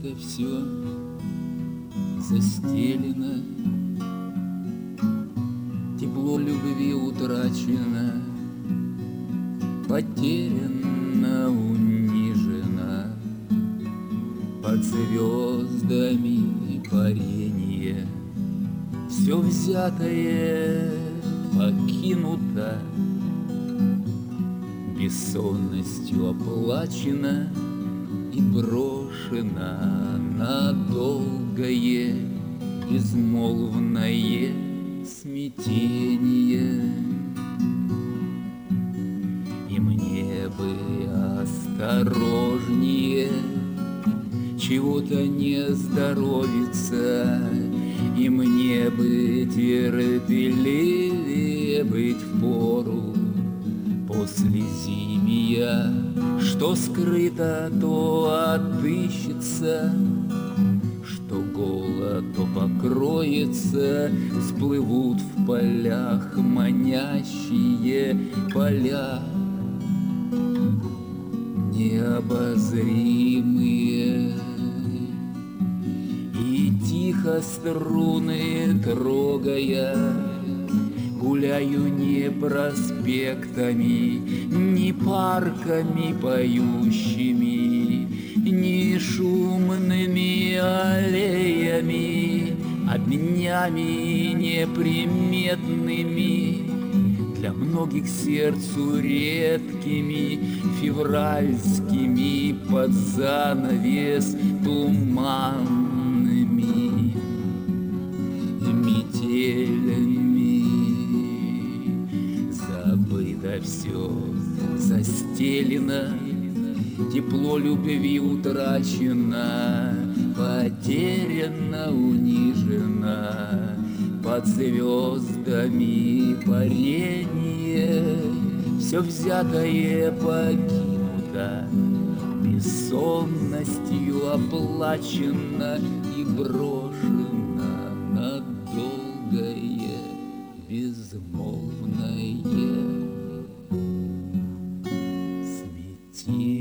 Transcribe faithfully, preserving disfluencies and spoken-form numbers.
забыто все, застелено, тепло любви утрачено, потеряна, унижена, под звездами парение, все взятое покинуто, бессонностью оплачено и брошено на долгое безмолвное смятение. И мне бы осторожнее, чего-то не здоровится, и мне бы терпеливее быть впору после зимия, что скрыто, то отыщется, что голо, то покроется, всплывут в полях манящие поля необозримые. И тихо струны трогая, гуляю не проспектами, не парками поющими, не шумными аллеями, а днями неприметными, для многих сердцу редкими, февральскими, под занавес туманными метелями. Забыто все, застелено, тепло любви утрачено, потеряно, унижено, под звездами парение, все взятое покинуто, бессонностью оплачено и брошено на долгое безмолвное смятение.